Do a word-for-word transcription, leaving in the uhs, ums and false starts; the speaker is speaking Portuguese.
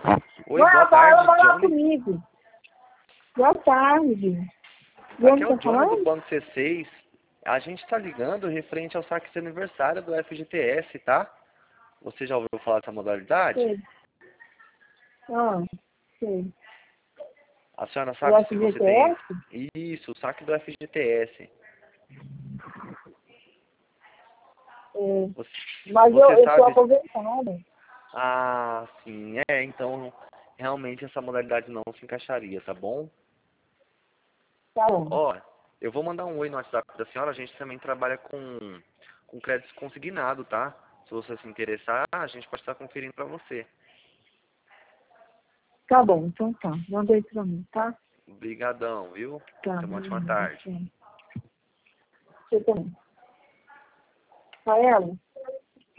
Oi, boa vai ela tarde, vai lá Johnny. comigo. Boa tarde. Aqui De onde é tá o Johnny do falando? Banco C seis. A gente tá ligando referente ao saque de aniversário do F G T S, tá? Você já ouviu falar dessa modalidade? Sei. Ah, sei. A senhora O sabe se você tem... F G T S? Isso, o saque do F G T S. É. Você, Mas eu, você eu sou sabe... aposentada. Ah, sim, é, então realmente essa modalidade não se encaixaria, tá bom? Tá bom. Ó, eu vou mandar um oi no WhatsApp da senhora, a gente também trabalha com, com crédito consignado, tá? Se você se interessar, a gente pode estar conferindo pra você. Tá bom, então tá. Manda aí pra mim, tá? Obrigadão, viu? Tá. Tenha uma ótima Beleza, tarde. sim. Você também. Raela?